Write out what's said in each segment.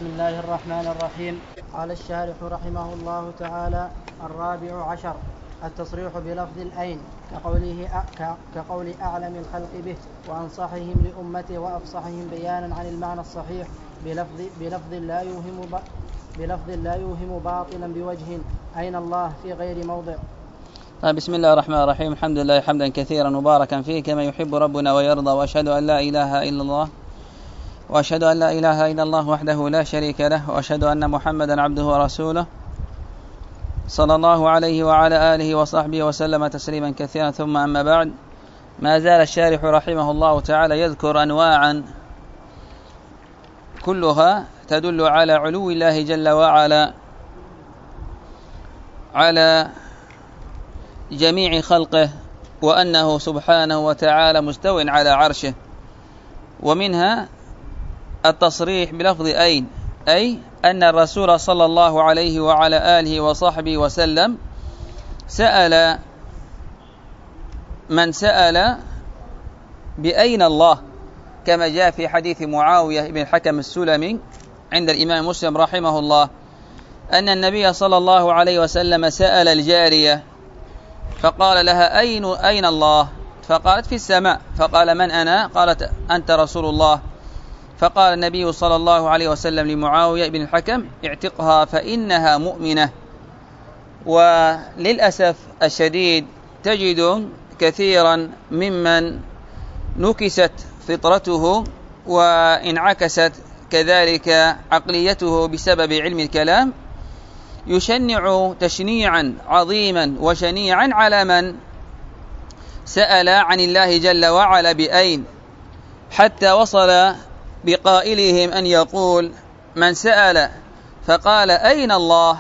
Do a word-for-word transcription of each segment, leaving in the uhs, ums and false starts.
بسم الله الرحمن الرحيم. قال الشارح رحمه الله تعالى: الرابع عشر التصريح بلفظ الأين كقوله كقول أعلم الخلق به وأنصحهم لأمته وأفصحهم بيانا عن المعنى الصحيح بلفظ, بلفظ, لا يوهم بلفظ لا يوهم باطلا بوجه أين الله في غير موضع. بسم الله الرحمن الرحيم. الحمد لله حمدا كثيرا مباركا فيه كما يحب ربنا ويرضى، وأشهد أن لا إله إلا الله وأشهد أن لا إله إلا الله وحده لا شريك له، وأشهد أن محمدا عبده ورسوله صلى الله عليه وعلى آله وصحبه وسلم تسليما كثيرا. ثم أما بعد، ما زال الشارح رحمه الله تعالى يذكر أنواعا كلها تدل على علو الله جل وعلا على جميع خلقه، وأنه سبحانه وتعالى مستو على عرشه. ومنها التصريح بلفظ أين، أي أن الرسول صلى الله عليه وعلى آله وصحبه وسلم سأل من سأل بأين الله، كما جاء في حديث معاوية بن الحكم السلمي عند الإمام مسلم رحمه الله أن النبي صلى الله عليه وسلم سأل الجارية فقال لها: أين أين الله؟ فقالت: في السماء. فقال: من أنا؟ قالت: أنت رسول الله. فقال النبي صلى الله عليه وسلم لمعاوية بن الحكم: اعتقها فإنها مؤمنة. وللأسف الشديد تجد كثيرا ممن نكست فطرته وانعكست كذلك عقليته بسبب علم الكلام يشنع تشنيعا عظيما وشنيعا على من سأل عن الله جل وعلا بأين، حتى وصل بقائلهم أن يقول: من سأل فقال أين الله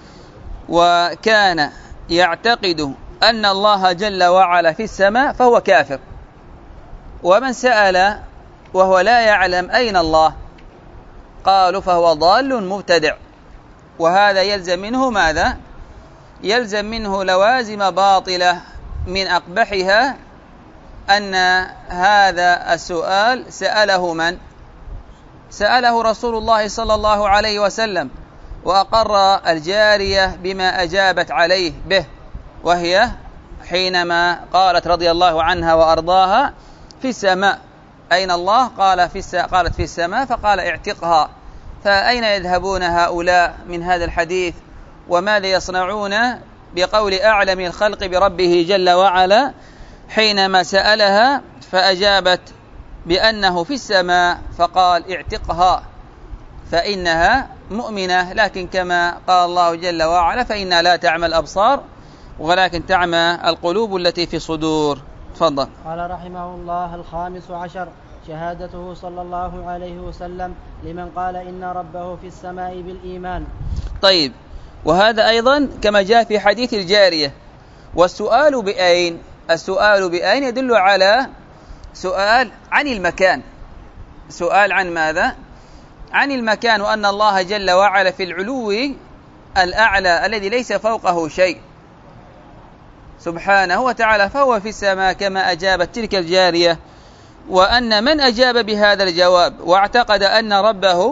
وكان يعتقد أن الله جل وعلا في السماء فهو كافر، ومن سأل وهو لا يعلم أين الله قالوا فهو ضال مبتدع. وهذا يلزم منه ماذا؟ يلزم منه لوازم باطلة، من أقبحها أن هذا السؤال سأله من؟ سأله رسول الله صلى الله عليه وسلم، وأقر الجارية بما أجابت عليه به، وهي حينما قالت رضي الله عنها وأرضاها: في السماء. أين الله؟ قال في الس... قالت في السماء. فقال: اعتقها. فأين يذهبون هؤلاء من هذا الحديث؟ وماذا يصنعون بقول أعلم الخلق بربه جل وعلا حينما سألها فأجابت بأنه في السماء؟ فقال: اعتقها فإنها مؤمنة. لكن كما قال الله جل وعلا: فإنها لا تعمى الأبصار ولكن تعمى القلوب التي في الصدور. تفضل. قال رحمه الله: الخامس عشر شهادته صلى الله عليه وسلم لمن قال إن ربه في السماء بالإيمان. طيب، وهذا أيضا كما جاء في حديث الجارية. والسؤال بأين، السؤال بأين يدل على سؤال عن المكان. سؤال عن ماذا؟ عن المكان، وأن الله جل وعلا في العلو الأعلى الذي ليس فوقه شيء سبحانه وتعالى، فهو في السماء كما أجابت تلك الجارية. وأن من أجاب بهذا الجواب واعتقد أن ربه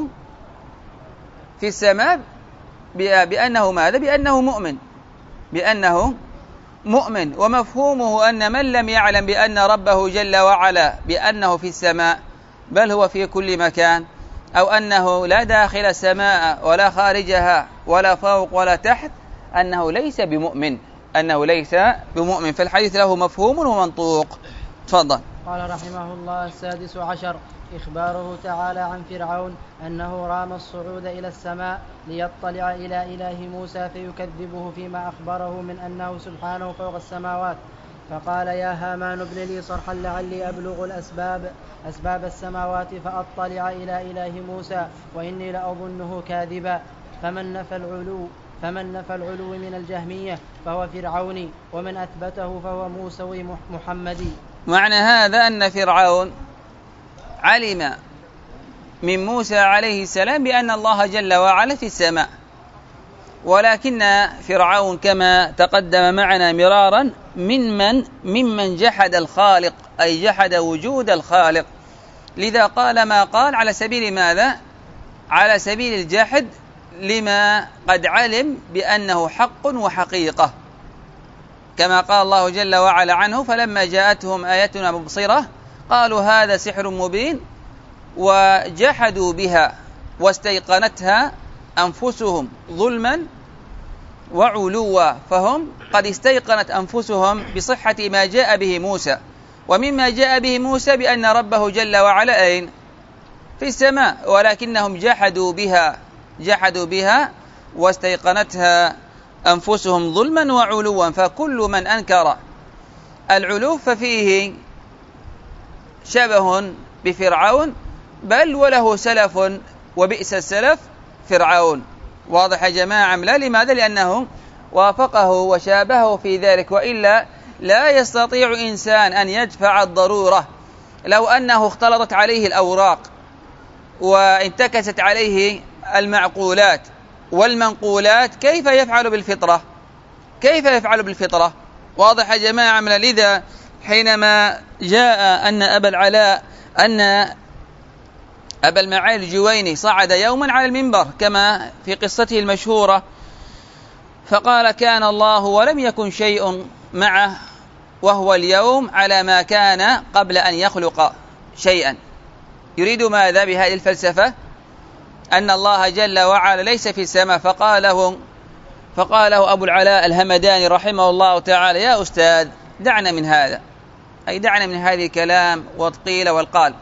في السماء بأنه ماذا؟ بأنه مؤمن، بأنه مؤمن. ومفهومه أن من لم يعلم بأن ربه جل وعلا بأنه في السماء بل هو في كل مكان، أو أنه لا داخل السماء ولا خارجها ولا فوق ولا تحت، أنه ليس بمؤمن، أنه ليس بمؤمن. فالحديث له مفهوم ومنطوق. تفضل. قال رحمه الله: السادس عشر إخباره تعالى عن فرعون أنه رام الصعود إلى السماء ليطلع إلى إله موسى فيكذبه فيما أخبره من أنه سبحانه فوق السماوات، فقال: يا هامان ابن لي صرحا لعلي أبلغ الأسباب أسباب السماوات فأطلع إلى إله موسى وإني لأظنه كاذبا. فمن نفى العلو فمن نفى العلو من الجهمية فهو فرعوني، ومن أثبته فهو موسوي محمدي. معنى هذا أن فرعون علم من موسى عليه السلام بأن الله جل وعلا في السماء، ولكن فرعون كما تقدم معنا مرارا ممن ممن جحد الخالق، أي جحد وجود الخالق، لذا قال ما قال على سبيل ماذا؟ على سبيل الجحد لما قد علم بأنه حق وحقيقة، كما قال الله جل وعلا عنه: فلما جاءتهم آياتنا مبصرة قالوا هذا سحر مبين وجحدوا بها واستيقنتها أنفسهم ظلما وعلوا. فهم قد استيقنت أنفسهم بصحة ما جاء به موسى، ومما جاء به موسى بأن ربه جل وعلا أين؟ في السماء، ولكنهم جحدوا بها جحدوا بها واستيقنتها أنفسهم ظلما وعلوا. فكل من أنكر العلو ففيه شبه بفرعون، بل وله سلف وبئس السلف فرعون. واضح يا جماعة أم لا؟ لماذا؟ لأنه وافقه وشابهه في ذلك، وإلا لا يستطيع إنسان أن يدفع الضرورة. لو أنه اختلطت عليه الأوراق وانتكست عليه المعقولات والمنقولات كيف يفعل بالفطرة؟ كيف يفعل بالفطرة؟ واضح يا جماعة أم لا؟ لذا حينما جاء أن أبا العلاء أن أبا المعالي الجويني صعد يوما على المنبر كما في قصته المشهورة، فقال: كان الله ولم يكن شيء معه وهو اليوم على ما كان قبل أن يخلق شيئا. يريد ماذا بهذه الفلسفة؟ أن الله جل وعلا ليس في السماء. فقاله فقاله أبو العلاء الهمداني رحمه الله تعالى: يا أستاذ دعنا من هذا، أي دعنا من هذه الكلام والقيل والقال،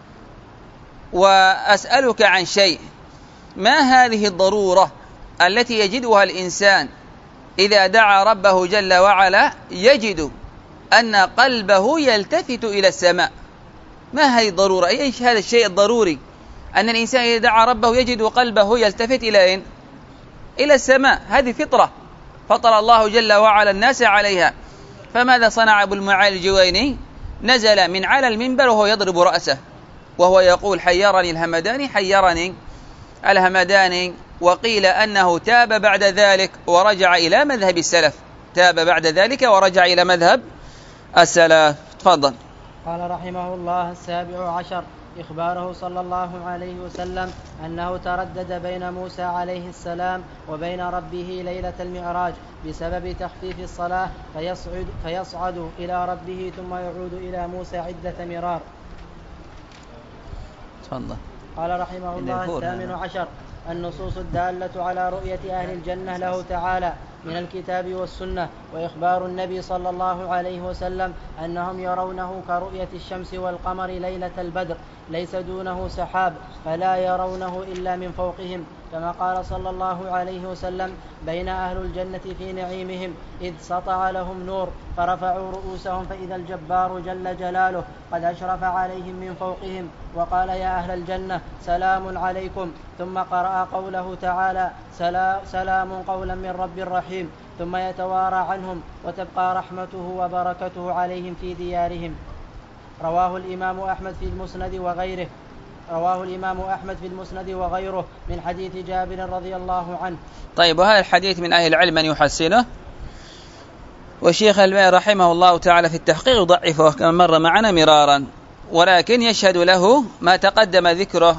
وأسألك عن شيء. ما هذه الضرورة التي يجدها الإنسان إذا دعا ربه جل وعلا يجد أن قلبه يلتفت إلى السماء؟ ما هذه الضرورة؟ أي هذا الشيء الضروري أن الإنسان إذا دعا ربه يجد قلبه يلتفت إلى أين؟ إلى السماء. هذه فطرة فطر الله جل وعلا الناس عليها. فماذا صنع أبو المعالي الجويني؟ نزل من على المنبر وهو يضرب رأسه وهو يقول: حيرني الهمداني حيرني الهمداني. وقيل أنه تاب بعد ذلك ورجع إلى مذهب السلف، تاب بعد ذلك ورجع إلى مذهب السلف. تفضل. قال رحمه الله: السابع عشر إخباره صلى الله عليه وسلم أنه تردد بين موسى عليه السلام وبين ربه ليلة المعراج بسبب تخفيف الصلاة، فيصعد, فيصعد إلى ربه ثم يعود إلى موسى عدة مرار. تفضل. قال رحمه الله: الثامن عشر النصوص الدالة على رؤية أهل الجنة له تعالى من الكتاب والسنة، وإخبار النبي صلى الله عليه وسلم أنهم يرونه كرؤية الشمس والقمر ليلة البدر، ليس دونه سحاب فلا يرونه إلا من فوقهم، كما قال صلى الله عليه وسلم: بين أهل الجنة في نعيمهم إذ سطع لهم نور فرفعوا رؤوسهم فإذا الجبار جل جلاله قد أشرف عليهم من فوقهم وقال: يا أهل الجنة سلام عليكم، ثم قرأ قوله تعالى: سلام قولا من رب رحيم، ثم يتوارى عنهم وتبقى رحمته وبركته عليهم في ديارهم. رواه الإمام أحمد في المسند وغيره رواه الإمام أحمد في المسند وغيره من حديث جابر رضي الله عنه. طيب، وهذا الحديث من أهل العلم من يحسنه، والشيخ الألباني رحمه الله تعالى في التحقيق يضعفه كما مر معنا مرارا، ولكن يشهد له ما تقدم ذكره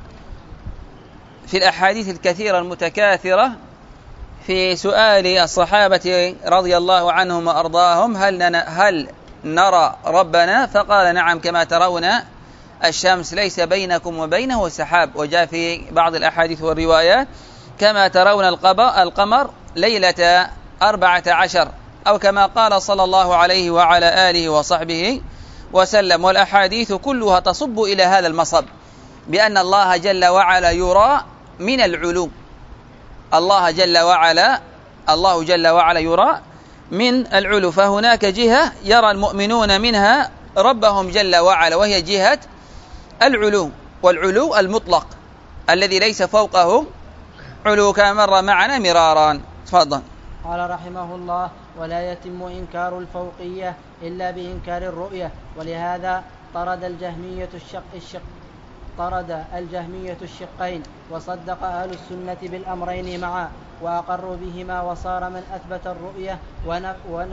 في الأحاديث الكثيرة المتكاثرة في سؤال الصحابة رضي الله عنهم وأرضاهم: هل, هل نرى ربنا؟ فقال: نعم، كما ترون الشمس ليس بينكم وبينه سحاب. وجاء في بعض الأحاديث والروايات: كما ترون القمر ليلة أربعة عشر، أو كما قال صلى الله عليه وعلى آله وصحبه وسلم. والأحاديث كلها تصب إلى هذا المصب، بأن الله جل وعلا يرى من العلو. الله جل وعلا الله جل وعلا يرى من العلو، فهناك جهة يرى المؤمنون منها ربهم جل وعلا، وهي جهة العلو، والعلو المطلق الذي ليس فوقه علو، كما مر معنا مرارا. تفضل. قال رحمه الله: ولا يتم إنكار الفوقية إلا بإنكار الرؤية، ولهذا طرد الجهمية الشق الشق طرد الجهمية الشقين، وصدق أهل السنة بالأمرين معا، وأقروا بهما، وصار من أثبت الرؤية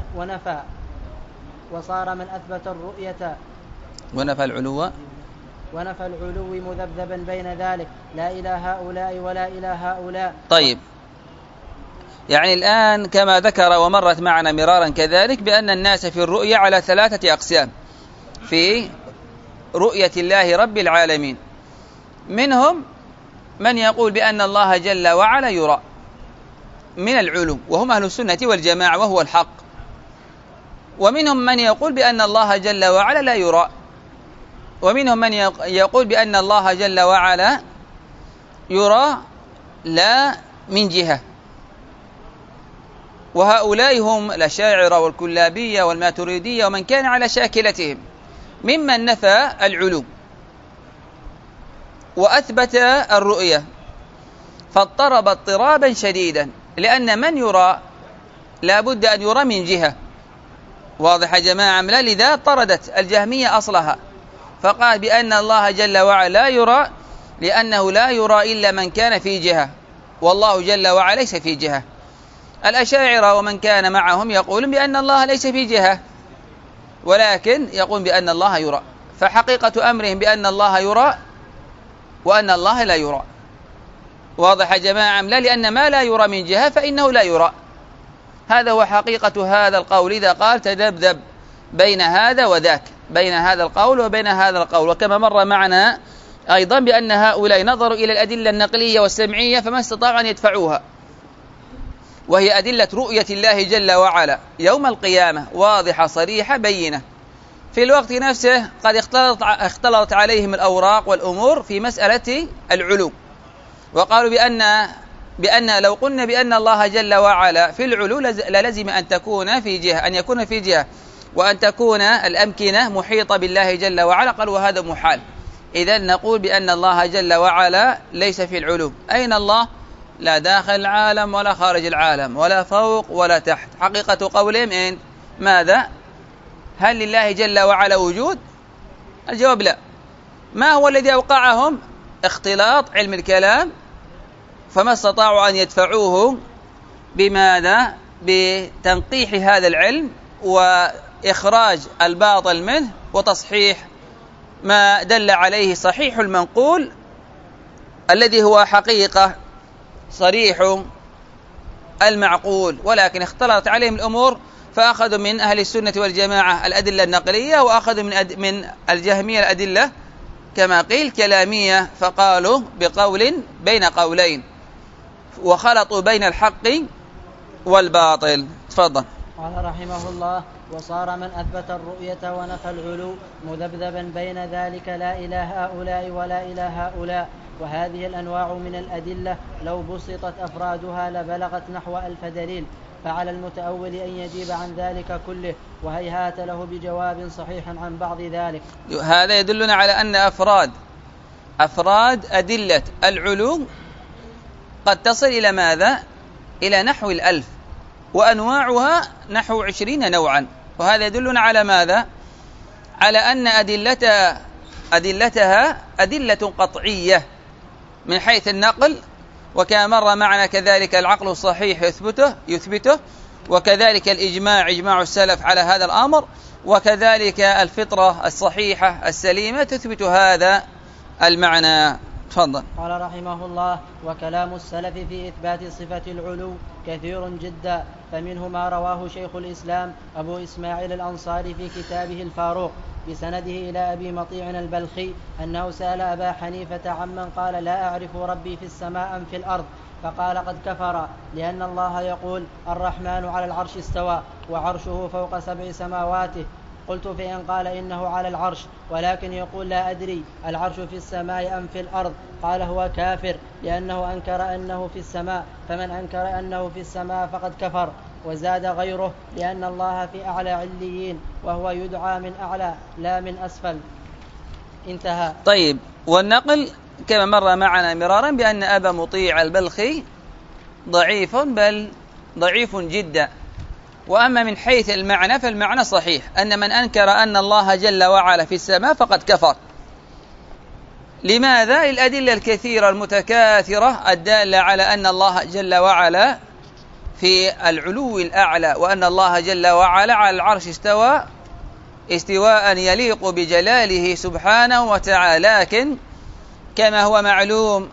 ونفى وصار من أثبت الرؤية ونفى العلو ونفى العلو مذبذبا بين ذلك لا إلى هؤلاء ولا إلى هؤلاء. طيب، يعني الآن كما ذكر ومرت معنا مرارا كذلك بأن الناس في الرؤية على ثلاثة أقسام في رؤية الله رب العالمين. منهم من يقول بأن الله جل وعلا يرى من العلو وهم أهل السنة والجماعة وهو الحق، ومنهم من يقول بأن الله جل وعلا لا يرى، ومنهم من يقول بأن الله جل وعلا يرى لا من جهة، وهؤلاء هم الأشاعرة والكلابية والماتريدية ومن كان على شاكلتهم ممن نفى العلو وأثبت الرؤية، فاضطرب اضطرابا شديدا، لأن من يرى لا بد أن يرى من جهة. واضح يا جماعة؟ لذا طردت الجهمية أصلها، فقال بأن الله جل وعلا لا يرى لأنه لا يرى إلا من كان في جهة، والله جل وعلا ليس في جهة. الأشاعرة ومن كان معهم يقولون بأن الله ليس في جهة، ولكن يقول بأن الله يرى، فحقيقة أمرهم بأن الله يرى وأن الله لا يرى. واضح يا جماعة؟ لا، لأن ما لا يرى من جهة فإنه لا يرى. هذا هو حقيقة هذا القول، إذا قال تذبذب بين هذا وذاك، بين هذا القول وبين هذا القول. وكما مر معنا أيضا بأن هؤلاء نظروا إلى الأدلة النقلية والسمعية فما استطاعوا أن يدفعوها، وهي أدلة رؤية الله جل وعلا يوم القيامة واضحة صريحة بينة. في الوقت نفسه قد اختلط اختلطت عليهم الأوراق والأمور في مسألة العلو، وقالوا بأن بأن لو قلنا بأن الله جل وعلا في العلو للزم أن تكون في جهة، أن يكون في جهة، وأن تكون الأمكنة محيطة بالله جل وعلا. قالوا وهذا محال، إذن نقول بأن الله جل وعلا ليس في العلو. أين الله؟ لا داخل العالم ولا خارج العالم ولا فوق ولا تحت. حقيقة قولهم إن ماذا؟ هل لله جل وعلا وجود؟ الجواب لا. ما هو الذي أوقعهم؟ اختلاط علم الكلام، فما استطاعوا أن يدفعوه بماذا؟ بتنقيح هذا العلم وإخراج الباطل منه وتصحيح ما دل عليه صحيح المنقول الذي هو حقيقة صريح المعقول. ولكن اختلطت عليهم الأمور فأخذوا من أهل السنة والجماعة الأدلة النقلية، وأخذوا من أد... من الجهمية الأدلة كما قيل كلامية، فقالوا بقول بين قولين وخلطوا بين الحق والباطل. تفضل. قال رحمه الله: وصار من أثبت الرؤية ونفى العلو مذبذبا بين ذلك لا إلى هؤلاء ولا إلى هؤلاء. وهذه الأنواع من الأدلة لو بسطت أفرادها لبلغت نحو ألف دليل، فعلى المتأول أن يجيب عن ذلك كله، وهيهات له بجواب صحيح عن بعض ذلك. هذا يدلنا على أن أفراد أفراد أدلة العلو قد تصل إلى ماذا؟ إلى نحو الألف، وأنواعها نحو عشرين نوعا. وهذا يدلنا على ماذا؟ على أن أدلة أدلتها أدلة قطعية من حيث النقل، وكان مر معنا كذلك العقل الصحيح يثبته يثبته وكذلك الإجماع إجماع السلف على هذا الأمر، وكذلك الفطرة الصحيحة السليمة تثبت هذا المعنى. تفضل. قال رحمه الله: وكلام السلف في إثبات صفة العلو كثير جدا، فمنه ما رواه شيخ الإسلام أبو إسماعيل الأنصاري في كتابه الفاروق بسنده إلى أبي مطيع البلخي أنه سأل أبا حنيفة عمن قال لا أعرف ربي في السماء أم في الأرض، فقال قد كفر، لأن الله يقول الرحمن على العرش استوى وعرشه فوق سبع سماواته. قلت: فإن قال إنه على العرش ولكن يقول لا أدري العرش في السماء أم في الأرض، قال هو كافر، لأنه أنكر أنه في السماء، فمن أنكر أنه في السماء فقد كفر. وزاد غيره: لأن الله في أعلى عليين وهو يدعى من أعلى لا من أسفل. انتهى. طيب، والنقل كما مر معنا مرارا بأن أبا مطيع البلخي ضعيف، بل ضعيف جدا. وأما من حيث المعنى فالمعنى صحيح، أن من أنكر أن الله جل وعلا في السماء فقد كفر. لماذا؟ الأدلة الكثيرة المتكاثرة الدالة على أن الله جل وعلا في العلو الأعلى، وأن الله جل وعلا على العرش استوى استواء يليق بجلاله سبحانه وتعالى، لكن كما هو معلوم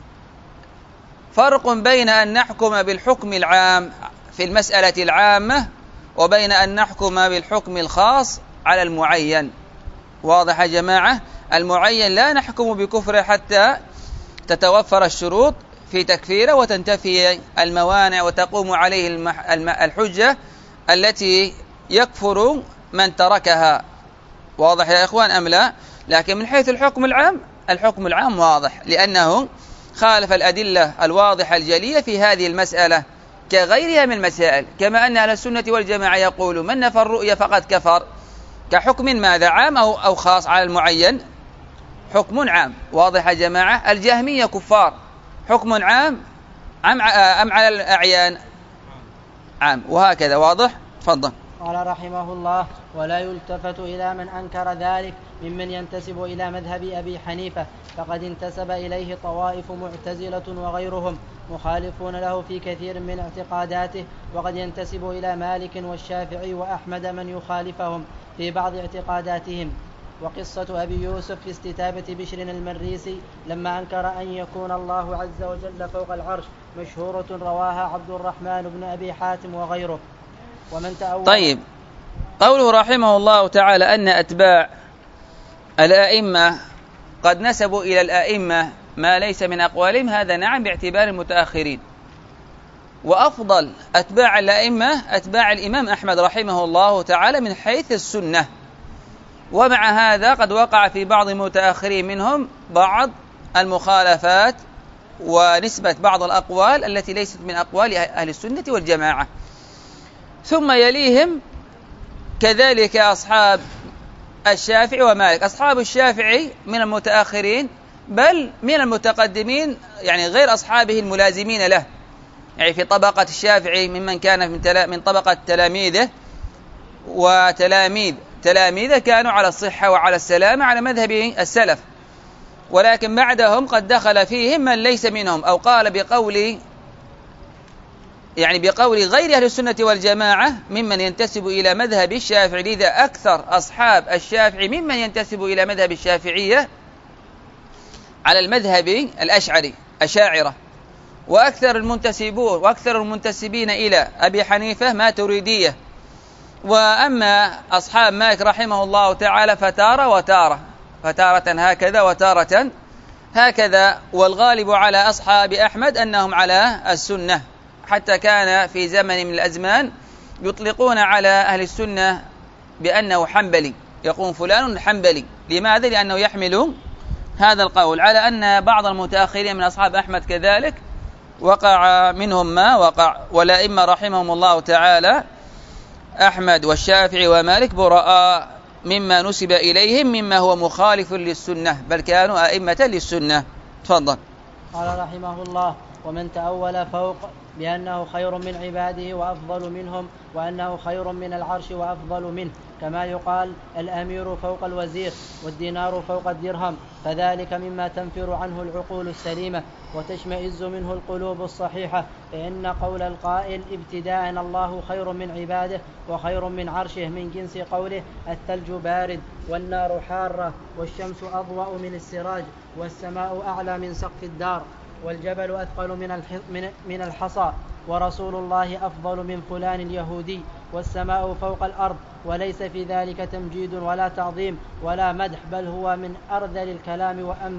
فرق بين أن نحكم بالحكم العام في المسألة العامة وبين أن نحكم بالحكم الخاص على المعين. واضح يا جماعة؟ المعين لا نحكم بكفره حتى تتوفر الشروط في تكفيره وتنتفي الموانع وتقوم عليه الحجة التي يكفر من تركها. واضح يا إخوان أم لا؟ لكن من حيث الحكم العام، الحكم العام واضح، لأنه خالف الأدلة الواضحة الجلية في هذه المسألة كغيرها من المسائل. كما أن أهل السنة والجماعة يقولوا من نفى الرؤية فقد كفر، كحكم ماذا؟ عام أو أو خاص على المعين؟ حكم عام. واضح يا جماعة؟ الجهمية كفار، حكم عام أم على الأعيان؟ عام. وهكذا. واضح؟ تفضل. قال رحمه الله: ولا يلتفت إلى من أنكر ذلك ممن ينتسب إلى مذهب أبي حنيفة، فقد انتسب إليه طوائف معتزلة وغيرهم مخالفون له في كثير من اعتقاداته، وقد ينتسب إلى مالك والشافعي وأحمد من يخالفهم في بعض اعتقاداتهم. وقصة أبي يوسف في استتابة بشر المريسي لما أنكر أن يكون الله عز وجل فوق العرش مشهورة، رواها عبد الرحمن بن أبي حاتم وغيره. ومن تأول. طيب، قوله رحمه الله تعالى أن أتباع الآئمة قد نسبوا إلى الآئمة ما ليس من أقوالهم، هذا نعم باعتبار المتأخرين. وأفضل أتباع الآئمة أتباع الإمام أحمد رحمه الله تعالى من حيث السنة. ومع هذا قد وقع في بعض المتأخرين منهم بعض المخالفات ونسبة بعض الأقوال التي ليست من أقوال أهل السنة والجماعة. ثم يليهم كذلك أصحاب الشافعي ومالك. أصحاب الشافعي من المتأخرين بل من المتقدمين، يعني غير أصحابه الملازمين له، يعني في طبقة الشافعي ممن كان من, من طبقة تلاميذه وتلاميذ تلاميذه كانوا على الصحة وعلى السلامة على مذهب السلف، ولكن بعدهم قد دخل فيهم من ليس منهم أو قال بقول يعني بقول غير أهل السنة والجماعة ممن ينتسب إلى مذهب الشافعي. لذا أكثر أصحاب الشافعي ممن ينتسب إلى مذهب الشافعية على المذهب الأشعري أشاعرة، وأكثر المنتسبون وأكثر المنتسبين إلى أبي حنيفة ماتريدية. وأما أصحاب مالك رحمه الله تعالى فتارة وتارة، فتارة هكذا وتارة هكذا. والغالب على أصحاب أحمد أنهم على السنة، حتى كان في زمن من الأزمان يطلقون على أهل السنة بأنه حنبلي، يقول فلان حنبلي. لماذا؟ لأنه يحمل هذا القول. على أن بعض المتأخرين من أصحاب أحمد كذلك وقع منهم ما وقع، والأئمة رحمهم الله تعالى أحمد والشافعي ومالك براء مما نسب إليهم مما هو مخالف للسنة، بل كانوا أئمة للسنة. تفضل. قال رحمه الله: ومن تأول فوق بأنه خير من عباده وأفضل منهم، وأنه خير من العرش وأفضل منه، كما يقال الأمير فوق الوزير والدينار فوق الدرهم، فذلك مما تنفر عنه العقول السليمة وتشمئز منه القلوب الصحيحة. فإن قول القائل ابتداء الله خير من عباده وخير من عرشه من جنس قوله الثلج بارد والنار حارة والشمس أضوأ من السراج والسماء أعلى من سقف الدار والجبل أثقل من الحصى ورسول الله أفضل من فلان اليهودي والسماء فوق الأرض، وليس في ذلك تمجيد ولا تعظيم ولا مدح، بل هو من أرذل الكلام وأم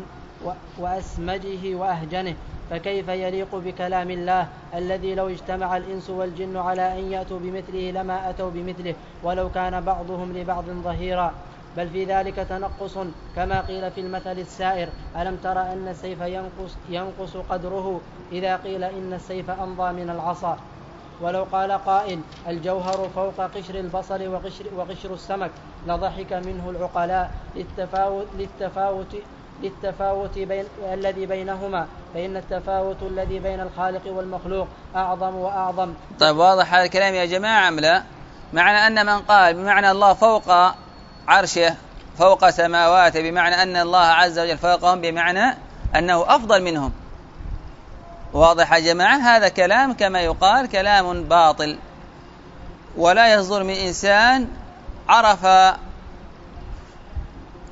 وأسمجه وأهجنه. فكيف يليق بكلام الله الذي لو اجتمع الإنس والجن على أن يأتوا بمثله لما أتوا بمثله ولو كان بعضهم لبعض ظهيرا؟ بل في ذلك تنقص، كما قيل في المثل السائر: ألم تر أن السيف ينقص, ينقص قدره إذا قيل إن السيف أمضى من العصا. ولو قال قائل الجوهر فوق قشر البصل وقشر, وقشر السمك لضحك منه العقلاء للتفاوت, للتفاوت, للتفاوت بين الذي بينهما، فإن التفاوت الذي بين الخالق والمخلوق أعظم وأعظم. طيب، واضح هذا الكلام يا جماعة أم لا؟ معنى أن من قال بمعنى الله فوق عرشه فوق سماواته بمعنى أن الله عز وجل فوقهم بمعنى أنه أفضل منهم. واضح يا جماعة؟ هذا كلام كما يقال كلام باطل، ولا يصدر من إنسان عرف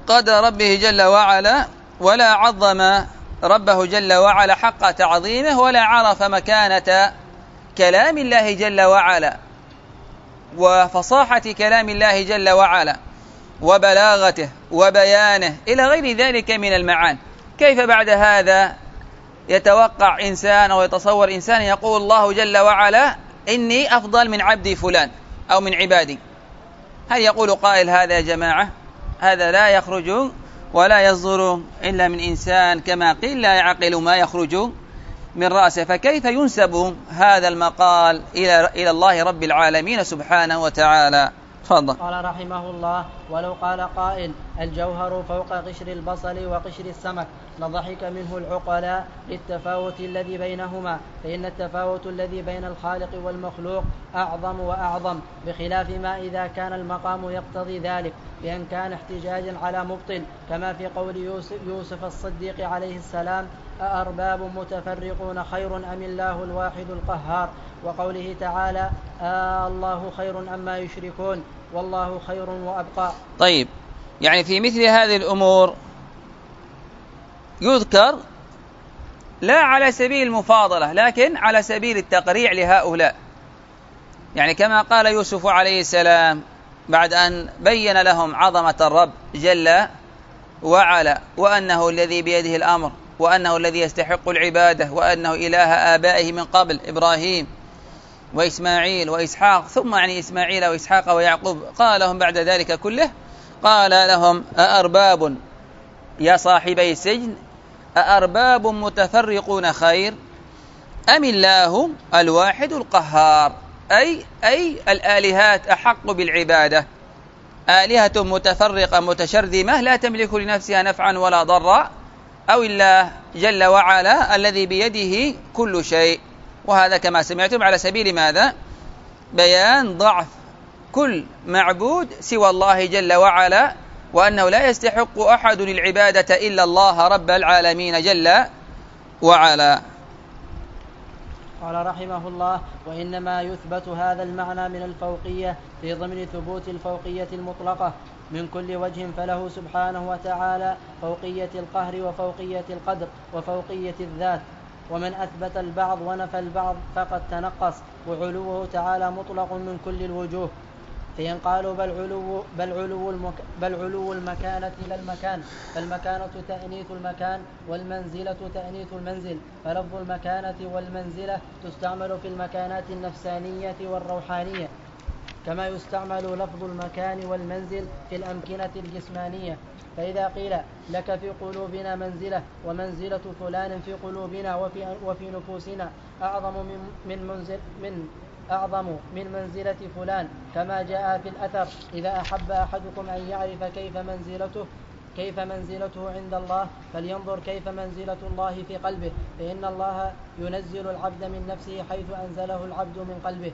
قدر ربه جل وعلا ولا عظم ربه جل وعلا حق تعظيمه ولا عرف مكانة كلام الله جل وعلا وفصاحة كلام الله جل وعلا وبلاغته وبيانه إلى غير ذلك من المعاني. كيف بعد هذا يتوقع إنسان أو يتصور إنسان يقول الله جل وعلا إني أفضل من عبدي فلان أو من عبادي؟ هل يقول قائل هذا يا جماعة؟ هذا لا يخرج ولا يصدر إلا من إنسان كما قيل لا يعقل ما يخرج من رأسه. فكيف ينسب هذا المقال إلى إلى الله رب العالمين سبحانه وتعالى؟ تفضل. قال رحمه الله: ولو قال قائل الجوهر فوق قشر البصل وقشر السمك لضحك منه العقلاء للتفاوت الذي بينهما، فإن التفاوت الذي بين الخالق والمخلوق أعظم وأعظم، بخلاف ما إذا كان المقام يقتضي ذلك، بأن كان احتجاجا على مبطل، كما في قول يوسف, يوسف الصديق عليه السلام: أأرباب متفرقون خير أم الله الواحد القهار، وقوله تعالى: آه الله خير أما يشركون والله خير وأبقى. طيب، يعني في مثل هذه الأمور يذكر لا على سبيل المفاضلة لكن على سبيل التقريع لهؤلاء، يعني كما قال يوسف عليه السلام بعد أن بين لهم عظمة الرب جل وعلا وأنه الذي بيده الأمر وأنه الذي يستحق العبادة وأنه إله آبائه من قبل إبراهيم وإسماعيل وإسحاق، ثم يعني إسماعيل وإسحاق ويعقوب، قال لهم بعد ذلك كله قال لهم: أأرباب يا صاحبي السجن أأرباب متفرقون خير أم الله الواحد القهار، أي أي الآلهات أحق بالعبادة، آلهة متفرقة متشرذمة لا تملك لنفسها نفعا ولا ضرا، أو الله جل وعلا الذي بيده كل شيء. وهذا كما سمعتم على سبيل ماذا؟ بيان ضعف كل معبود سوى الله جل وعلا، وأنه لا يستحق أحد العبادة إلا الله رب العالمين جل وعلا. قال رحمه الله: وإنما يثبت هذا المعنى من الفوقية في ضمن ثبوت الفوقية المطلقة من كل وجه، فله سبحانه وتعالى فوقية القهر وفوقية القدر وفوقية الذات. ومن أثبت البعض ونفى البعض فقد تنقص، وعلوه تعالى مطلق من كل الوجوه. فإن قالوا بل علو, بل علو, المك بل علو المكانة لا المكان، فالمكانة تأنيث المكان والمنزلة تأنيث المنزل، فلفظ المكانة والمنزلة تستعمل في المكانات النفسانية والروحانية، كما يستعمل لفظ المكان والمنزل في الأمكنة الجسمانية. فإذا قيل لك في قلوبنا منزلة ومنزلة فلان في قلوبنا وفي, وفي نفوسنا أعظم من, من, منزل من أعظم من منزلة فلان، كما جاء في الأثر: إذا أحب أحدكم أن يعرف كيف منزلته كيف منزلته عند الله فلينظر كيف منزلة الله في قلبه، فإن الله ينزل العبد من نفسه حيث أنزله العبد من قلبه.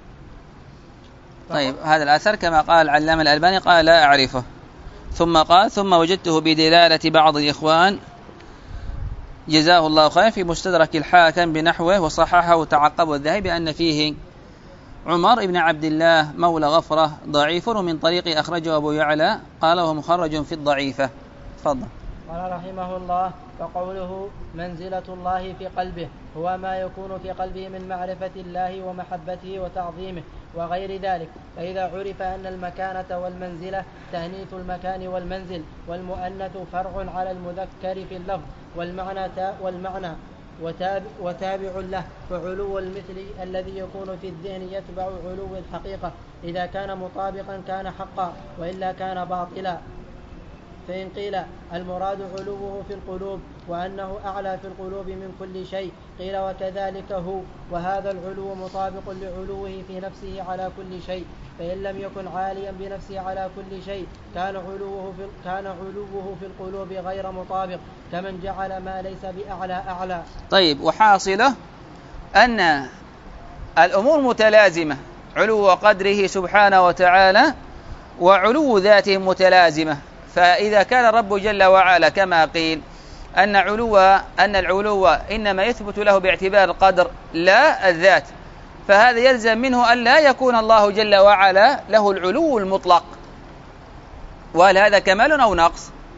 طيب، هذا الأثر كما قال العلامة الألباني قال لا أعرفه، ثم قال: ثم وجدته بدلالة بعض الإخوان جزاه الله خير في مستدرك الحاكم بنحوه، وصححه وتعقب الذهبي بأن فيه عمر بن عبد الله مولى غفرة ضعيف، ومن طريق أخرجه أبو يعلى قال وهو مخرج في الضعيفة. تفضل. قال رحمه الله: فقوله منزلة الله في قلبه هو ما يكون في قلبه من معرفة الله ومحبته وتعظيمه وغير ذلك. فإذا عرف أن المكانة والمنزلة تأنيث المكان والمنزل، والمؤنث فرع على المذكر في اللفظ والمعنى, والمعنى وتابع, وتابع له، فعلو المثل الذي يكون في الذهن يتبع علو الحقيقة، إذا كان مطابقا كان حقا وإلا كان باطلا. فإن قيل المراد علوه في القلوب وأنه أعلى في القلوب من كل شيء، قيل وكذلك هو، وهذا العلو مطابق لعلوه في نفسه على كل شيء، فإن لم يكن عاليا بنفسه على كل شيء كان علوه في, كان علوه في القلوب غير مطابق، كمن جعل ما ليس بأعلى أعلى. طيب، وحاصله أن الأمور متلازمة، علو قدره سبحانه وتعالى وعلو ذاته متلازمة. فإذا كان الرب جل وعلا كما قيل أن علو أن العلو إنما يثبت له باعتبار القدر لا الذات، فهذا يلزم منه أن لا يكون الله جل وعلا له العلو المطلق. وهل هذا كمال أو نقص؟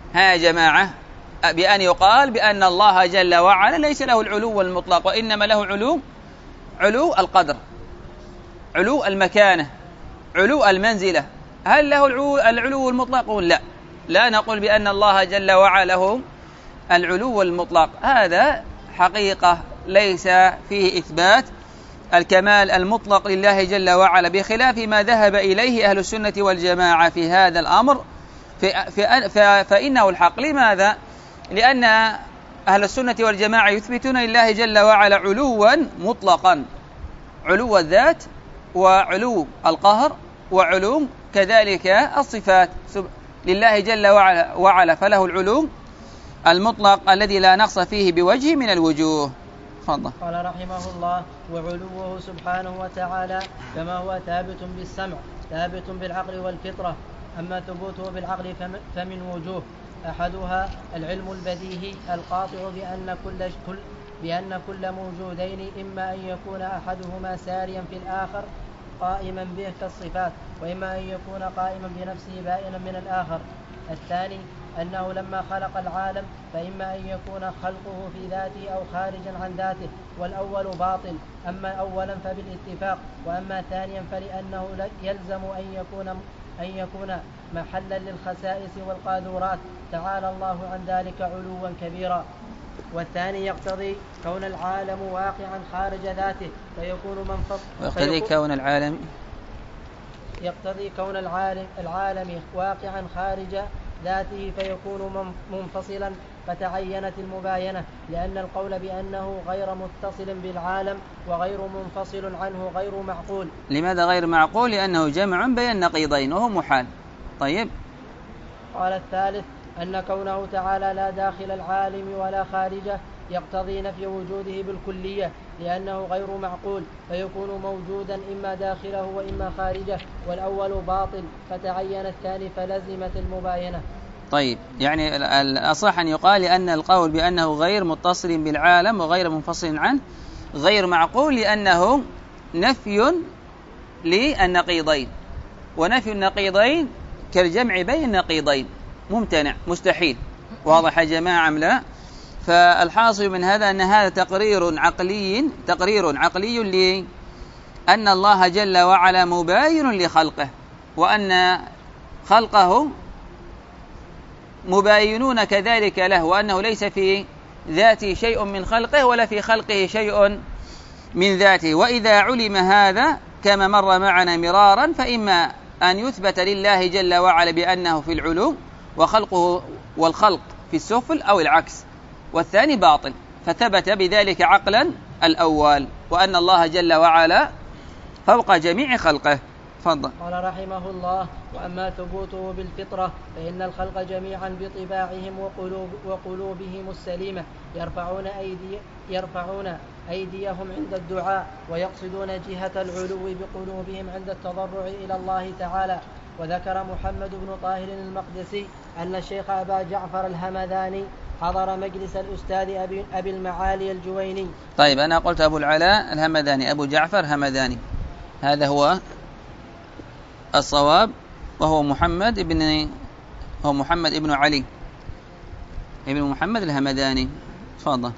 ها يا جماعة بأن يقال بأن الله جل وعلا ليس له العلو المطلق، وإنما له علو علو القدر، علو المكانة، علو المنزلة. هل له العلو المطلق؟ لا، لا نقول بأن الله جل وعلا له العلو المطلق، هذا حقيقة ليس فيه إثبات الكمال المطلق لله جل وعلا، بخلاف ما ذهب إليه أهل السنة والجماعة في هذا الأمر فإنه الحق. لماذا؟ لأن أهل السنة والجماعة يثبتون لله جل وعلا علوا مطلقا، علو الذات وعلو القهر وعلو كذلك الصفات لله جل وعلا، فله العلو المطلق الذي لا نقص فيه بوجه من الوجوه. تفضل. قال رحمه الله: وعلوه سبحانه وتعالى كما هو ثابت بالسمع ثابت بالعقل والفطرة. أما ثبوته بالعقل فمن وجوه: أحدها العلم البديهي القاطع بأن كل, كل بأن كل موجودين إما أن يكون أحدهما ساريا في الآخر قائما به كالصفات، وإما أن يكون قائما بنفسه بائنا من الآخر. الثاني أنه لما خلق العالم فإما أن يكون خلقه في ذاته أو خارجا عن ذاته، والأول باطل. أما أولا فبالاتفاق، وأما ثانيا فلأنه يلزم أن يكون أن يكون محلا للخسائس والقاذورات، تعالى الله عن ذلك علوا كبيرا. والثاني يقتضي كون العالم واقعا خارج ذاته فيكون منفصل يقتضي كون العالم يقتضي كون العالم العالم واقعا خارج ذاته فيكون منفصلا، فتعينت المباينة، لأن القول بأنه غير متصل بالعالم وغير منفصل عنه غير معقول. لماذا غير معقول؟ لأنه جمع بين النقيضين وهو محال. طيب. قال الثالث أن كونه تعالى لا داخل العالم ولا خارجه يقتضي نفي وجوده بالكلية، لأنه غير معقول فيكون موجودا إما داخله وإما خارجه، والأول باطل فتعين الثاني فلزمت المباينة. طيب، يعني الأصح أن يقال لأن القول بأنه غير متصل بالعالم وغير منفصل عنه غير معقول، لأنه نفي للنقيضين، ونفي النقيضين كالجمع بين النقيضين ممتنع مستحيل. واضح يا جماعة أم لا؟ فالحاصل من هذا أن هذا تقرير عقلي تقرير عقلي لأن الله جل وعلا مباين لخلقه، وأن خلقه مباينون كذلك له، وأنه ليس في ذاته شيء من خلقه ولا في خلقه شيء من ذاته. وإذا علم هذا كما مر معنا مرارا فإما أن يثبت لله جل وعلا بأنه في العلو وخلقه والخلق في السفل، أو العكس، والثاني باطل، فثبت بذلك عقلا الأول، وأن الله جل وعلا فوق جميع خلقه. فضل. قال رحمه الله: وأما ثبوته بالفطرة فإن الخلق جميعا بطباعهم وقلوب وقلوبهم السليمة يرفعون, أيدي يرفعون أيديهم عند الدعاء، ويقصدون جهة العلو بقلوبهم عند التضرع إلى الله تعالى. وذكر محمد بن طاهر المقدسي أن الشيخ أبا جعفر الهمذاني حضر مجلس الأستاذ أبي, أبي المعالي الجويني. طيب، أنا قلت أبو العلاء الهمذاني، أبو جعفر همذاني، هذا هو الصواب، وهو محمد ابن هو محمد ابن علي ابن محمد الهمذاني. تفضل.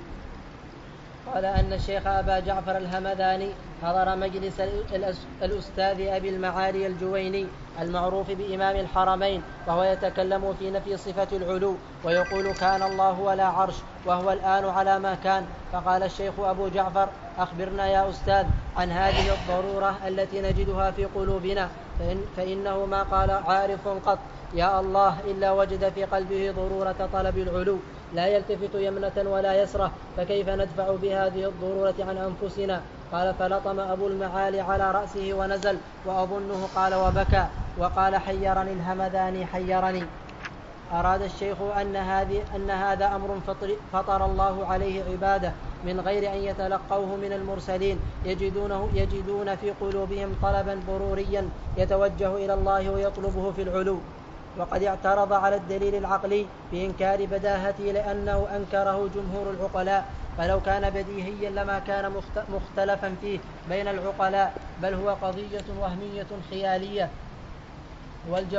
قال أن الشيخ أبا جعفر الهمذاني حضر مجلس الأستاذ أبي المعالي الجويني المعروف بإمام الحرمين، وهو يتكلم في نفي صفة العلو ويقول كان الله ولا عرش وهو الآن على ما كان. فقال الشيخ أبو جعفر: أخبرنا يا أستاذ عن هذه الضرورة التي نجدها في قلوبنا، فإن فإنه ما قال عارف قط يا الله إلا وجد في قلبه ضرورة طلب العلو، لا يلتفت يمنة ولا يسرة، فكيف ندفع بهذه الضرورة عن أنفسنا؟ قال: فلطم أبو المعالي على رأسه ونزل، وأظنه قال وبكى، وقال: حيرني الهمذاني حيرني. أراد الشيخ أن, هذه أن هذا أمر فطر, فطر الله عليه عباده من غير أن يتلقوه من المرسلين، يجدونه يجدون في قلوبهم طلبا ضروريا يتوجه إلى الله ويطلبه في العلو. وقد اعترض على الدليل العقلي بإنكار بداهته لأنه أنكره جمهور العقلاء، فلو كان بديهيا لما كان مختلفا فيه بين العقلاء، بل هو قضية وهمية خيالية. والجواب: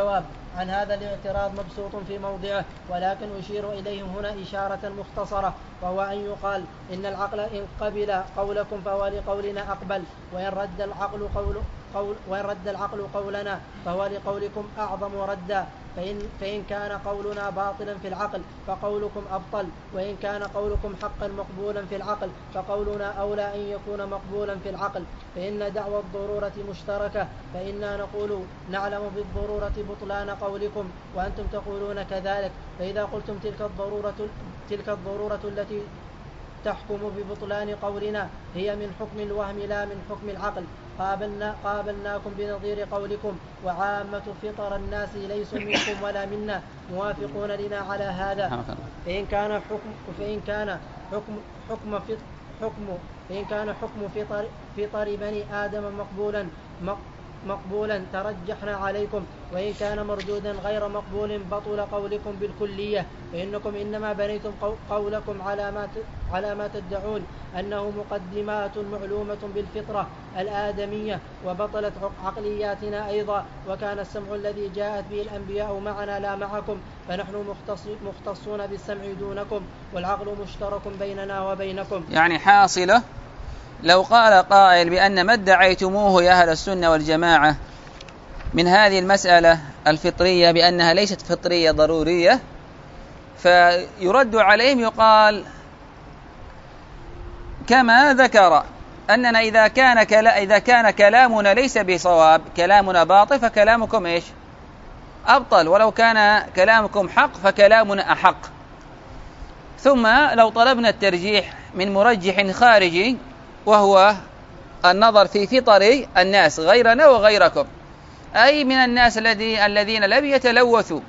عن هذا الاعتراض مبسوط في موضعه، ولكن أشير إليه هنا إشارة مختصرة، وهو أن يقال إن العقل إن قبل قولكم فهو لقولنا أقبل، وإن رد العقل قول قول وإن رد العقل قولنا فهو لقولكم أعظم ردا، فإن, فإن كان قولنا باطلا في العقل فقولكم أبطل، وإن كان قولكم حقا مقبولا في العقل فقولنا أولى أن يكون مقبولا في العقل، فإن دعوى الضرورة مشتركة، فإنا نقول نعلم بالضرورة بطلان قولكم وأنتم تقولون كذلك، فإذا قلتم تلك الضرورة, تلك الضرورة التي تحكم ببطلان قولنا هي من حكم الوهم لا من حكم العقل، قابلنا قابلناكم بنظير قولكم، وعامة فطر الناس ليسوا منكم ولا منا موافقون لنا على هذا، فإن كان حكم فإن كان حكم حكم حكم فإن كان حكم فطر فطر بني آدم مقبولا مقبولا ترجحنا عليكم، وإن كان مردودا غير مقبول بطل قولكم بالكلية، فإنكم إنما بنيتم قولكم على ما على ما تدعون أنه مقدمات معلومة بالفطرة الآدمية، وبطلت عقلياتنا أيضا، وكان السمع الذي جاءت به الأنبياء معنا لا معكم، فنحن مختصون بالسمع دونكم، والعقل مشترك بيننا وبينكم. يعني حاصلة لو قال قائل بأن ما ادعيتموه يا أهل السنة والجماعة من هذه المسألة الفطرية بأنها ليست فطرية ضرورية، فيرد عليهم يقال كما ذكر أننا إذا كان, كلا إذا كان كلامنا ليس بصواب، كلامنا باطل، فكلامكم إيش؟ أبطل، ولو كان كلامكم حق فكلامنا أحق. ثم لو طلبنا الترجيح من مرجح خارجي وهو النظر في فطر الناس غيرنا وغيركم، أي من الناس الذي الذين لم يتلوثوا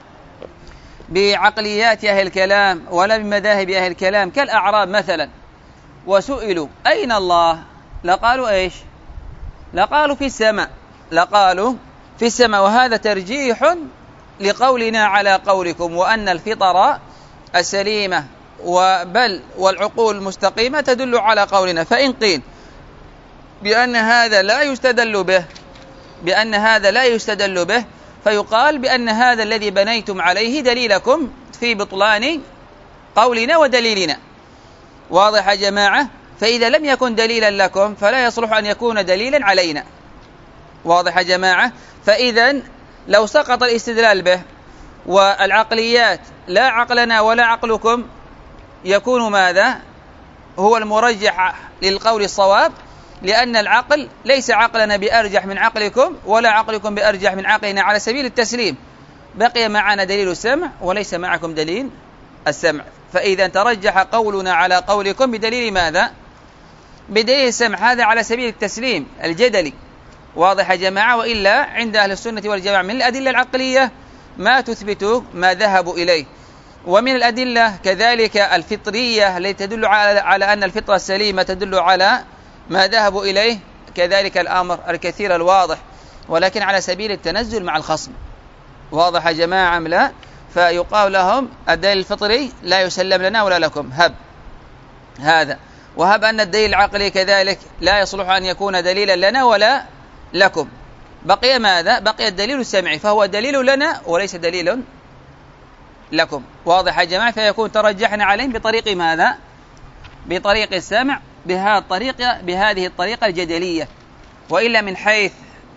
بعقليات أهل الكلام ولا بمذاهب أهل الكلام كالأعراب مثلا، وسئلوا أين الله؟ لقالوا إيش؟ لقالوا في السماء، لقالوا في السماء، وهذا ترجيح لقولنا على قولكم، وأن الفطر السليمة وبل والعقول المستقيمة تدل على قولنا. فإن قيل بأن هذا لا يستدل به بأن هذا لا يستدل به فيقال بأن هذا الذي بنيتم عليه دليلكم في بطلان قولنا ودليلنا. واضح يا جماعة؟ فإذا لم يكن دليلا لكم فلا يصلح أن يكون دليلا علينا. واضح يا جماعة؟ فإذا لو سقط الاستدلال به والعقليات لا عقلنا ولا عقلكم يكون ماذا؟ هو المرجح للقول الصواب، لأن العقل ليس عقلنا بأرجح من عقلكم ولا عقلكم بأرجح من عقلنا على سبيل التسليم، بقي معنا دليل السمع وليس معكم دليل السمع، فإذا ترجح قولنا على قولكم بدليل ماذا؟ بدليل السمع، هذا على سبيل التسليم الجدلي. واضح يا جماعة؟ وإلا عند أهل السنة والجماعة من الأدلة العقلية ما تثبت ما ذهبوا إليه، ومن الأدلة كذلك الفطرية التي تدل على أن الفطرة السليمة تدل على ما ذهبوا إليه، كذلك الأمر الكثير الواضح، ولكن على سبيل التنزل مع الخصم. واضح يا جماعة أم لا؟ فيقال لهم الدليل الفطري لا يسلم لنا ولا لكم، هب هذا، وهب أن الدليل العقلي كذلك لا يصلح أن يكون دليلا لنا ولا لكم، بقي ماذا؟ بقي الدليل السمعي، فهو دليل لنا وليس دليل لكم. واضح يا جماعة؟ فيكون ترجحنا عليهم بطريق ماذا؟ بطريق السمع، بهذه الطريقة بهذه الطريقة الجدلية. وإلا من حيث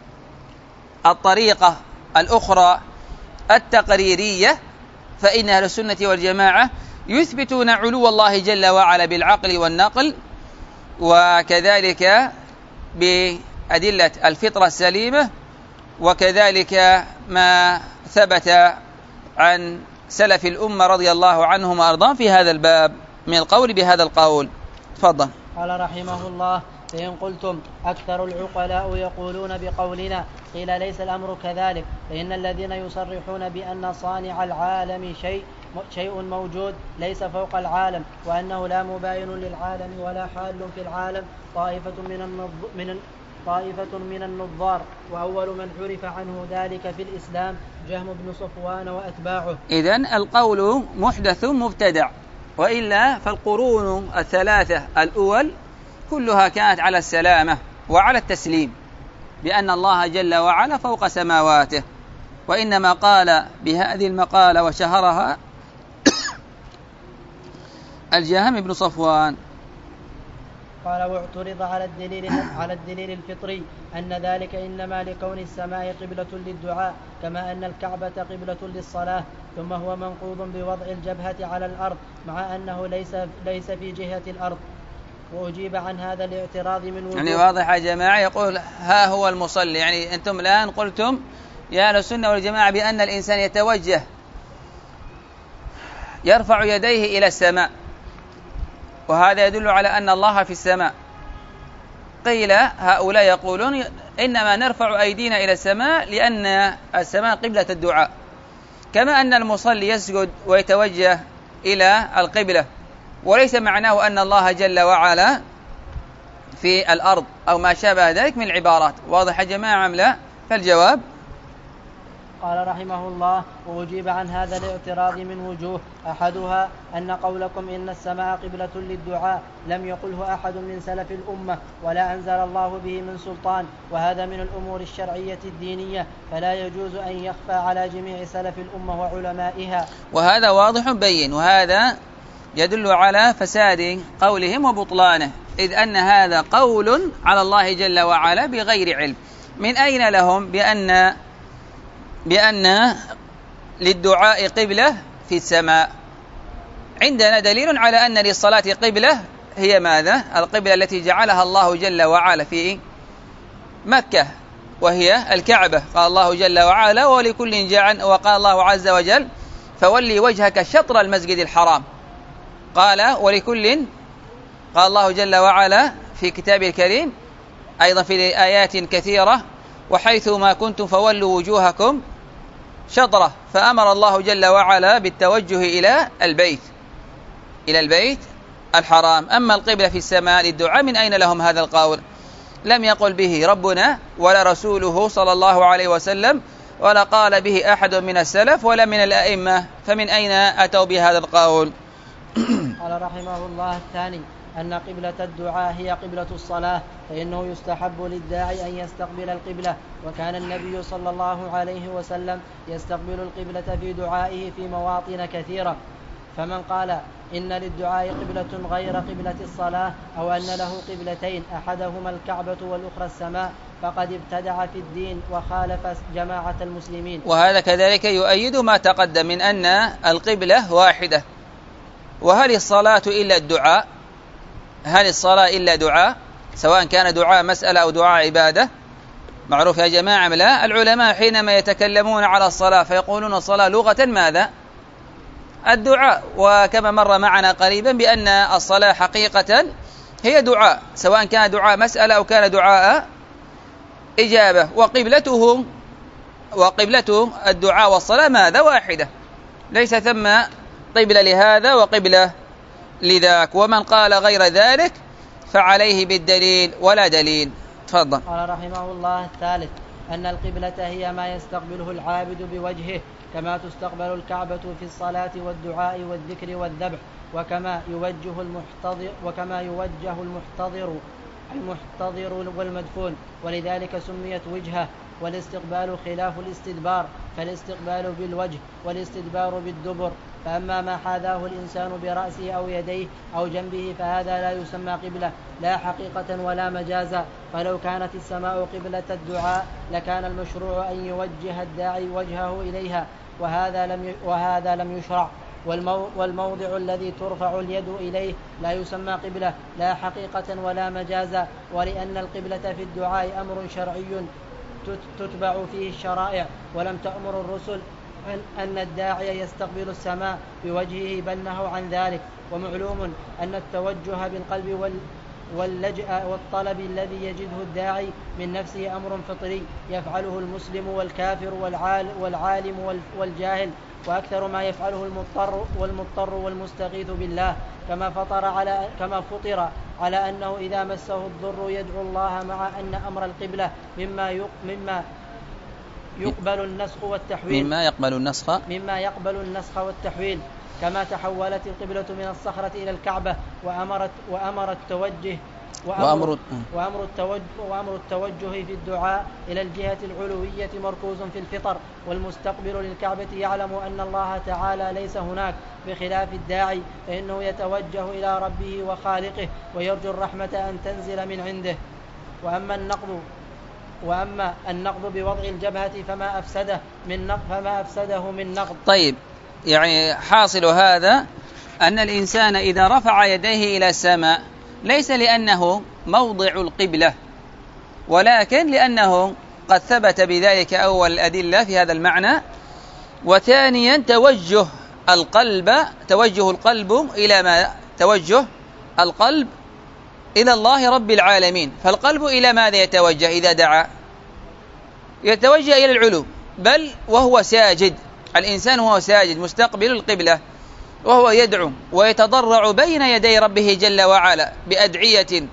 الطريقة الأخرى التقريرية فإن أهل السنة والجماعة يثبتون علو الله جل وعلا بالعقل والنقل، وكذلك بأدلة الفطرة السليمة، وكذلك ما ثبت عن سلف الأمة رضي الله عنهم وأرضاهم في هذا الباب من القول بهذا القول. تفضل. قال رحمه الله: فإن قلتم أكثر العقلاء يقولون بقولنا، قيل ليس الأمر كذلك، فإن الذين يصرحون بأن صانع العالم شيء شيء موجود ليس فوق العالم، وأنه لا مباين للعالم ولا حال في العالم طائفة من النظ... من طائفة من النظار، وأول من عرف عنه ذلك في الإسلام جهم بن صفوان وأتباعه. إذن القول محدث مبتدع، وإلا فالقرون الثلاثة الأول كلها كانت على السلامة وعلى التسليم بأن الله جل وعلا فوق سماواته. وإنما قال بهذه المقالة وشهرها الجهم بن صفوان. قال واعترض على الدليل على الدليل الفطري أن ذلك إنما لكون السماء قبلة للدعاء كما أن الكعبة قبلة للصلاة، ثم هو منقوض بوضع الجبهة على الأرض مع أنه ليس ليس في جهة الأرض. وأجيب عن هذا الاعتراض من وجوه. يعني واضح يا جماعة، يقول ها هو المصلي، يعني أنتم الآن قلتم يا أهل السنة والجماعة بأن الإنسان يتوجه يرفع يديه إلى السماء، وهذا يدل على أن الله في السماء. قيل هؤلاء يقولون إنما نرفع أيدينا إلى السماء لأن السماء قبلة الدعاء، كما أن المصلي يسجد ويتوجه إلى القبلة، وليس معناه أن الله جل وعلا في الأرض أو ما شابه ذلك من العبارات. واضح يا جماعة أم لا؟ فالجواب قال رحمه الله وأجيب عن هذا الاعتراض من وجوه، أحدها أن قولكم إن السماء قبلة للدعاء لم يقله أحد من سلف الأمة ولا أنزل الله به من سلطان، وهذا من الأمور الشرعية الدينية فلا يجوز أن يخفى على جميع سلف الأمة وعلمائها. وهذا واضح بين، وهذا يدل على فساد قولهم وبطلانه، إذ أن هذا قول على الله جل وعلا بغير علم. من أين لهم بأن بأن للدعاء قبلة في السماء؟ عندنا دليل على أن للصلاة قبلة، هي ماذا؟ القبلة التي جعلها الله جل وعلا في مكة وهي الكعبة. قال الله جل وعلا ولكل جعل، وقال الله عز وجل فولي وجهك شطر المسجد الحرام. قال ولكل، قال الله جل وعلا في كتابه الكريم أيضا في آيات كثيرة وحيث ما كنتم فولوا وجوهكم شطرة، فأمر الله جل وعلا بالتوجه إلى البيت إلى البيت الحرام. أما القبلة في السماء للدعاء، من أين لهم هذا القول؟ لم يقل به ربنا ولا رسوله صلى الله عليه وسلم، ولا قال به أحد من السلف ولا من الأئمة، فمن أين أتوا بهذا القول؟ قال رحمه الله الثاني أن قبلة الدعاء هي قبلة الصلاة، فإنه يستحب للداعي أن يستقبل القبلة، وكان النبي صلى الله عليه وسلم يستقبل القبلة في دعائه في مواطن كثيرة. فمن قال إن للدعاء قبلة غير قبلة الصلاة أو أن له قبلتين أحدهما الكعبة والأخرى السماء فقد ابتدع في الدين وخالف جماعة المسلمين. وهذا كذلك يؤيد ما تقدم من أن القبلة واحدة. وهل الصلاة إلا الدعاء؟ هل الصلاة إلا دعاء، سواء كان دعاء مسألة أو دعاء عبادة؟ معروف يا جماعة لا. العلماء حينما يتكلمون على الصلاة فيقولون الصلاة لغة ماذا؟ الدعاء. وكما مر معنا قريبا بأن الصلاة حقيقة هي دعاء، سواء كان دعاء مسألة أو كان دعاء إجابة. وقبلته وقبلته الدعاء والصلاة ماذا؟ واحدة، ليس ثم قبلة لهذا وقبلة لذاك. ومن قال غير ذلك فعليه بالدليل ولا دليل. تفضل. قال رحمه الله الثالث أن القبلة هي ما يستقبله العابد بوجهه، كما تستقبل الكعبة في الصلاة والدعاء والذكر والذبح، وكما يوجه المحتضر وكما يوجه المحتضر المحتضر والمدفون، ولذلك سميت وجهة. والاستقبال خلاف الاستدبار، فالاستقبال بالوجه والاستدبار بالدبر. فأما ما حاذاه الإنسان برأسه أو يديه أو جنبه فهذا لا يسمى قبلة لا حقيقة ولا مجازا. فلو كانت السماء قبلة الدعاء لكان المشروع أن يوجه الداعي وجهه إليها، وهذا لم وهذا لم يشرع. والمو والموضع الذي ترفع اليد إليه لا يسمى قبلة لا حقيقة ولا مجازا. ولأن القبلة في الدعاء أمر شرعي تتبع فيه الشرائع، ولم تأمر الرسل أن الداعي يستقبل السماء بوجهه، بل نهوا عن ذلك. ومعلوم أن التوجه بالقلب واللجأ والطلب الذي يجده الداعي من نفسه أمر فطري يفعله المسلم والكافر والعالم والجاهل، وأكثر ما يفعله المضطر والمضطر والمستغيث بالله، كما فطر على كما فطر على أنه إذا مسه الضر يدعو الله، مع أن أمر القبلة مما مما يقبل النسخ والتحويل مما يقبل النسخ مما يقبل النسخ والتحويل كما تحولت القبلة من الصخرة إلى الكعبة وأمرت وأمر التوجه وأمر, وأمر, التوجه وأمر التوجه في الدعاء إلى الجهة العلوية مركوز في الفطر، والمستقبل للكعبة يعلم أن الله تعالى ليس هناك، بخلاف الداعي فإنه يتوجه إلى ربه وخالقه ويرجو الرحمة أن تنزل من عنده. وأما النقض وأما النقض بوضع الجبهة فما أفسده من نقض فما أفسده من نقض. طيب، يعني حاصل هذا أن الإنسان إذا رفع يديه إلى السماء ليس لأنه موضع القبلة، ولكن لأنه قد ثبت بذلك أول الأدلة في هذا المعنى، وثانيا توجه القلب توجه القلب إلى ما توجه القلب إلى الله رب العالمين. فالقلب إلى ماذا يتوجه إذا دعا؟ يتوجه إلى العلو، بل وهو ساجد، الإنسان وهو ساجد مستقبل القبلة وهو يدعو ويتضرع بين يدي ربه جل وعلا بأدعية،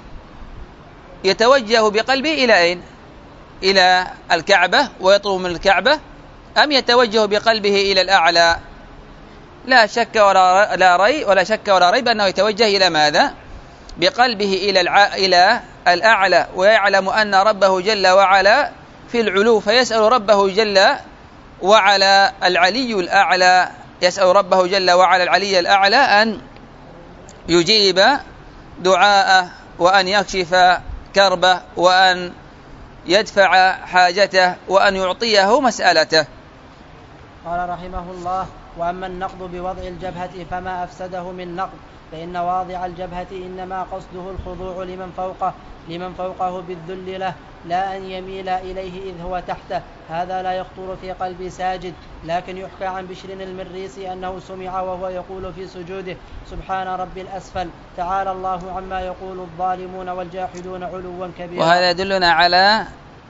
يتوجه بقلبه إلى أين؟ إلى الكعبة ويطلب من الكعبة، أم يتوجه بقلبه إلى الأعلى؟ لا شك ولا لا ريب ولا شك ولا ريب أنه يتوجه إلى ماذا؟ بقلبه إلى الع... إلى الأعلى، ويعلم أن ربه جل وعلا في العلو، فيسأل ربه جل وعلا العلي الأعلى يسأل ربه جل وعلا العلي الأعلى أن يجيب دعاءه، وأن يكشف كربه، وأن يدفع حاجته، وأن يعطيه مسألته. قال رحمه الله: وأما النقض بوضع الجبهة فما أفسده من نقض، فإن واضع الجبهة إنما قصده الخضوع لمن فوقه لمن فوقه بالذل له، لا أن يميل إليه إذ هو تحته. هذا لا يخطر في قلب ساجد، لكن يحكى عن بشر المريسي أنه سمع وهو يقول في سجوده: سبحان ربي الأسفل، تعالى الله عما يقول الظالمون والجاحدون علوا كبيرا. وهذا يدلنا على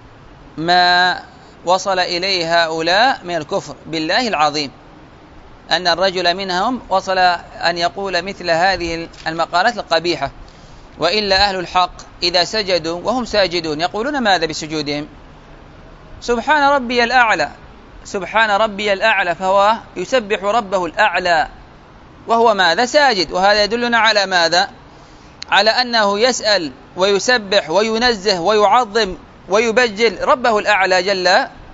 ما وصل إليه هؤلاء من الكفر بالله العظيم، أن الرجل منهم وصل أن يقول مثل هذه المقالات القبيحة. وإلا أهل الحق إذا سجدوا وهم ساجدون يقولون ماذا بسجودهم؟ سبحان ربي الأعلى، سبحان ربي الأعلى، فهو يسبح ربه الأعلى وهو ماذا؟ ساجد. وهذا يدلنا على ماذا؟ على أنه يسأل ويسبح وينزه ويعظم ويبجل ربه الأعلى جل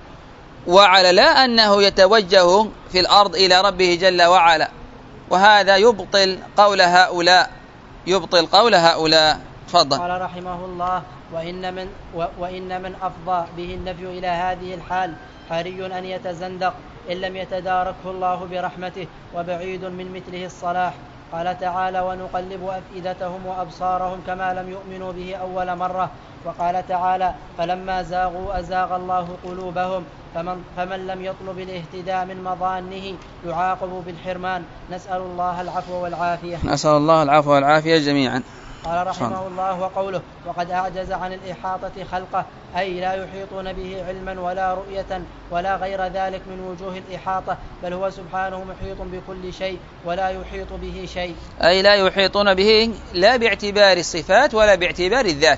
وعلا، لا أنه يتوجه في الأرض إلى ربه جل وعلا. وهذا يبطل قول هؤلاء يبطل قول هؤلاء. تفضل. قال رحمه الله: وإن من, وإن من أفضى به النفي إلى هذه الحال حري أن يتزندق إن لم يتداركه الله برحمته، وبعيد من مثله الصلاح. قال تعالى: ونقلب أفئدتهم وأبصارهم كما لم يؤمنوا به أول مرة. وقال تعالى: فلما زاغوا أزاغ الله قلوبهم. فمن, فمن لم يطلب الاهتداء من مظانه يعاقب بالحرمان. نسأل الله العفو والعافية. نسأل الله العفو والعافية جميعا. قال رحمه الله: وقوله: وقد أعجز عن الإحاطة خلقه، أي لا يحيطون به علما ولا رؤية ولا غير ذلك من وجوه الإحاطة، بل هو سبحانه محيط بكل شيء ولا يحيط به شيء، أي لا يحيطون به لا باعتبار الصفات ولا باعتبار الذات.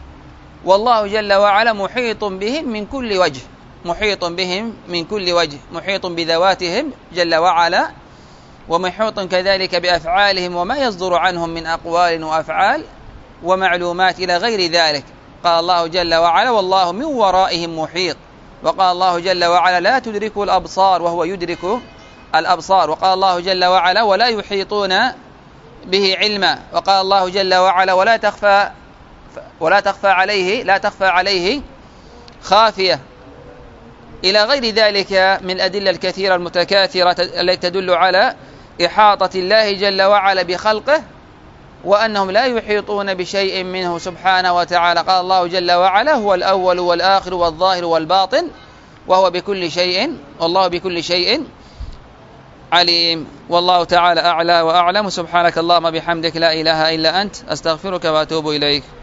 والله جل وعلا محيط بهم من كل وجه، محيط بهم من كل وجه، محيط بذواتهم جل وعلا، ومحيط كذلك بأفعالهم وما يصدر عنهم من أقوال وأفعال ومعلومات إلى غير ذلك. قال الله جل وعلا: والله من ورائهم محيط. وقال الله جل وعلا: لا تدرك الأبصار وهو يدرك الأبصار. وقال الله جل وعلا: ولا يحيطون به علما. وقال الله جل وعلا: ولا تخفى ولا تخفى عليه لا تخفى عليه خافية، إلى غير ذلك من الأدلة الكثيرة المتكاثرة التي تدل على إحاطة الله جل وعلا بخلقه، وأنهم لا يحيطون بشيء منه سبحانه وتعالى. قال الله جل وعلا: هو الأول والآخر والظاهر والباطن وهو بكل شيء والله بكل شيء عليم. والله تعالى أعلى وأعلم. سبحانك اللهم بحمدك لا إله إلا أنت، أستغفرك وأتوب إليك.